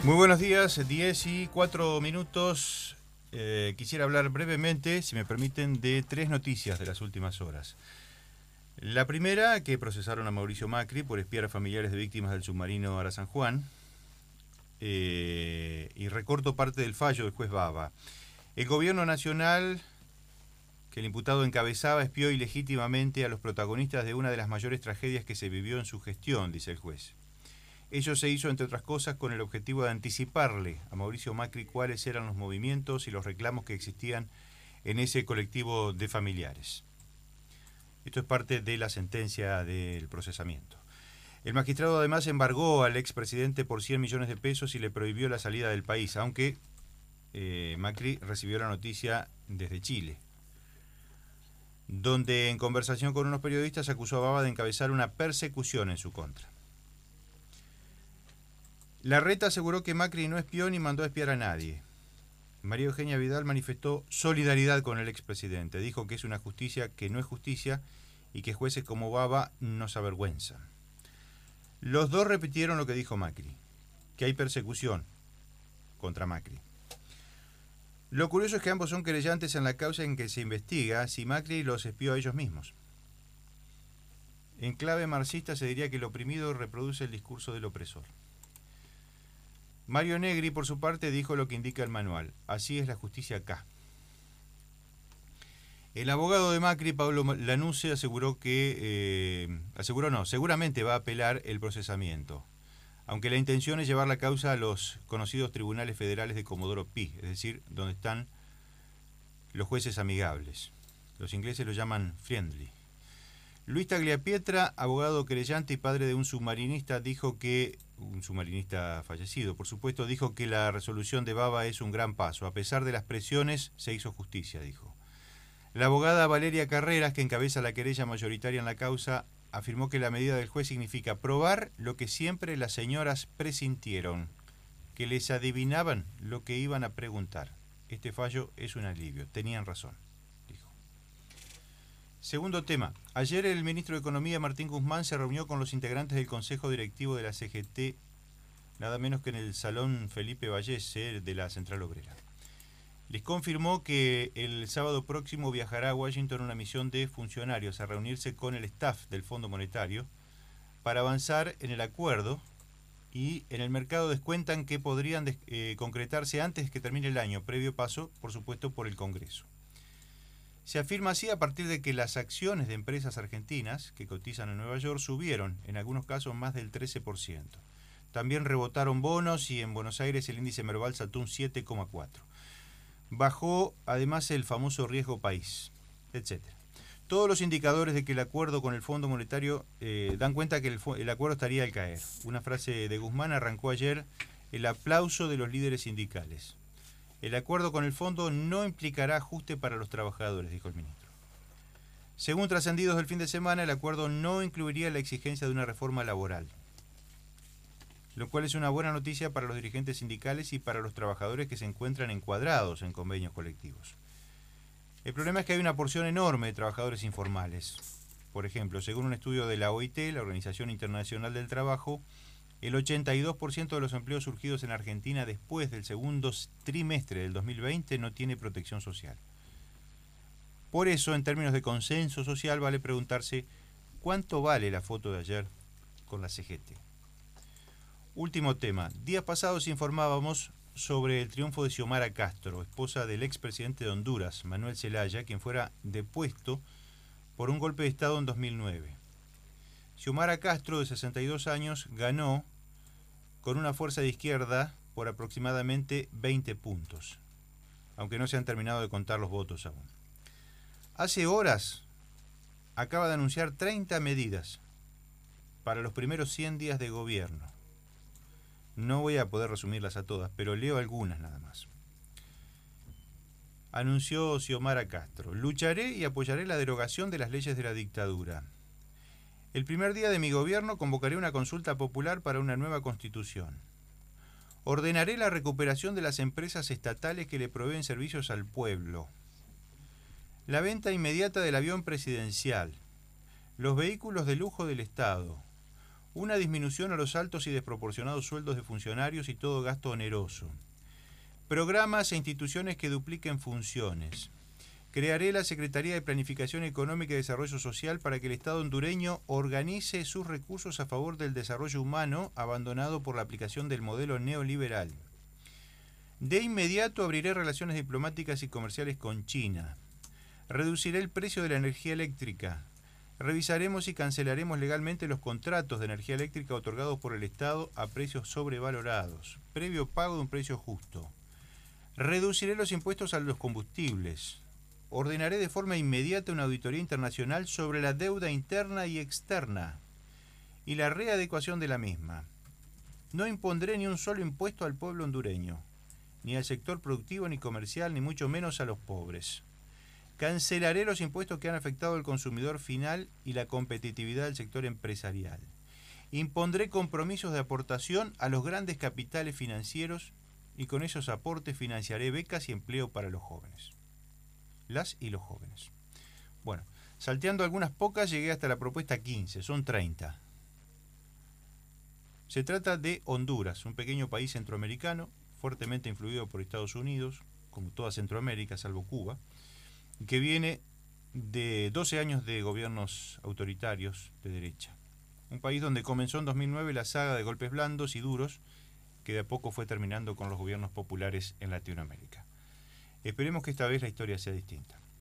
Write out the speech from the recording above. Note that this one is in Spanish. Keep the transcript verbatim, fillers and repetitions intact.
Muy buenos días, diez y cuatro minutos. Eh, quisiera hablar brevemente, si me permiten, de tres noticias de las últimas horas. La primera, que procesaron a Mauricio Macri por espiar a familiares de víctimas del submarino Ara San Juan. Eh, y recorto parte del fallo del juez Baba. El gobierno nacional, que el imputado encabezaba, espió ilegítimamente a los protagonistas de una de las mayores tragedias que se vivió en su gestión, dice el juez. Ello se hizo, entre otras cosas, con el objetivo de anticiparle a Mauricio Macri cuáles eran los movimientos y los reclamos que existían en ese colectivo de familiares. Esto es parte de la sentencia del procesamiento. El magistrado además embargó al expresidente por cien millones de pesos y le prohibió la salida del país, aunque eh, Macri recibió la noticia desde Chile, donde en conversación con unos periodistas acusó a Baba de encabezar una persecución en su contra. Larreta aseguró que Macri no espió ni mandó a espiar a nadie. María Eugenia Vidal manifestó solidaridad con el expresidente. Dijo que es una justicia que no es justicia y que jueces como Baba nos avergüenzan. Los dos repitieron lo que dijo Macri, que hay persecución contra Macri. Lo curioso es que ambos son querellantes en la causa en que se investiga si Macri los espió a ellos mismos. En clave marxista se diría que el oprimido reproduce el discurso del opresor. Mario Negri, por su parte, dijo lo que indica el manual. Así es la justicia acá. El abogado de Macri, Pablo Lanuse, aseguró que... Eh, aseguró no, seguramente va a apelar el procesamiento, aunque la intención es llevar la causa a los conocidos tribunales federales de Comodoro Pi, es decir, donde están los jueces amigables. Los ingleses lo llaman friendly. Luis Tagliapietra, abogado querellante y padre de un submarinista, dijo que, un submarinista fallecido, por supuesto, dijo que la resolución de Baba es un gran paso. A pesar de las presiones, se hizo justicia, dijo. La abogada Valeria Carreras, que encabeza la querella mayoritaria en la causa, afirmó que la medida del juez significa probar lo que siempre las señoras presintieron, que les adivinaban lo que iban a preguntar. Este fallo es un alivio. Tenían razón. Segundo tema. Ayer el ministro de Economía, Martín Guzmán, se reunió con los integrantes del Consejo Directivo de la C G T, nada menos que en el Salón Felipe Vallese de la Central Obrera. Les confirmó que el sábado próximo viajará a Washington una misión de funcionarios a reunirse con el staff del Fondo Monetario para avanzar en el acuerdo, y en el mercado descuentan que podrían eh, concretarse antes que termine el año, previo paso, por supuesto, por el Congreso. Se afirma así a partir de que las acciones de empresas argentinas que cotizan en Nueva York subieron, en algunos casos más del trece por ciento. También rebotaron bonos y en Buenos Aires el índice Merval saltó un siete coma cuatro. Bajó además el famoso riesgo país, etcétera. Todos los indicadores de que el acuerdo con el Fondo Monetario eh, dan cuenta que el, el acuerdo estaría al caer. Una frase de Guzmán arrancó ayer el aplauso de los líderes sindicales. El acuerdo con el fondo no implicará ajuste para los trabajadores, dijo el ministro. Según trascendidos del fin de semana, el acuerdo no incluiría la exigencia de una reforma laboral, lo cual es una buena noticia para los dirigentes sindicales y para los trabajadores que se encuentran encuadrados en convenios colectivos. El problema es que hay una porción enorme de trabajadores informales. Por ejemplo, según un estudio de la O I T, la Organización Internacional del Trabajo, el ochenta y dos por ciento de los empleos surgidos en Argentina después del segundo trimestre del dos mil veinte no tiene protección social. Por eso, en términos de consenso social, vale preguntarse cuánto vale la foto de ayer con la C G T. Último tema. Días pasados informábamos sobre el triunfo de Xiomara Castro, esposa del expresidente de Honduras, Manuel Zelaya, quien fuera depuesto por un golpe de Estado en dos mil nueve. Xiomara Castro, de sesenta y dos años, ganó con una fuerza de izquierda por aproximadamente veinte puntos, aunque no se han terminado de contar los votos aún. Hace horas acaba de anunciar treinta medidas para los primeros cien días de gobierno. No voy a poder resumirlas a todas, pero leo algunas nada más. Anunció Xiomara Castro: lucharé y apoyaré la derogación de las leyes de la dictadura. El primer día de mi gobierno convocaré una consulta popular para una nueva constitución. Ordenaré la recuperación de las empresas estatales que le proveen servicios al pueblo. La venta inmediata del avión presidencial. Los vehículos de lujo del Estado. Una disminución a los altos y desproporcionados sueldos de funcionarios y todo gasto oneroso. Programas e instituciones que dupliquen funciones. Crearé la Secretaría de Planificación Económica y Desarrollo Social para que el Estado hondureño organice sus recursos a favor del desarrollo humano abandonado por la aplicación del modelo neoliberal. De inmediato abriré relaciones diplomáticas y comerciales con China. Reduciré el precio de la energía eléctrica. Revisaremos y cancelaremos legalmente los contratos de energía eléctrica otorgados por el Estado a precios sobrevalorados, previo pago de un precio justo. Reduciré los impuestos a los combustibles. Ordenaré de forma inmediata una auditoría internacional sobre la deuda interna y externa y la readecuación de la misma. No impondré ni un solo impuesto al pueblo hondureño, ni al sector productivo ni comercial, ni mucho menos a los pobres. Cancelaré los impuestos que han afectado al consumidor final y la competitividad del sector empresarial. Impondré compromisos de aportación a los grandes capitales financieros y con esos aportes financiaré becas y empleo para los jóvenes. Las y los jóvenes. Bueno, salteando algunas pocas llegué hasta la propuesta quince, son treinta. Se trata de Honduras, un pequeño país centroamericano, fuertemente influido por Estados Unidos, como toda Centroamérica, salvo Cuba, que viene de doce años de gobiernos autoritarios de derecha. Un país donde comenzó en dos mil nueve la saga de golpes blandos y duros, que de a poco fue terminando con los gobiernos populares en Latinoamérica. Esperemos que esta vez la historia sea distinta.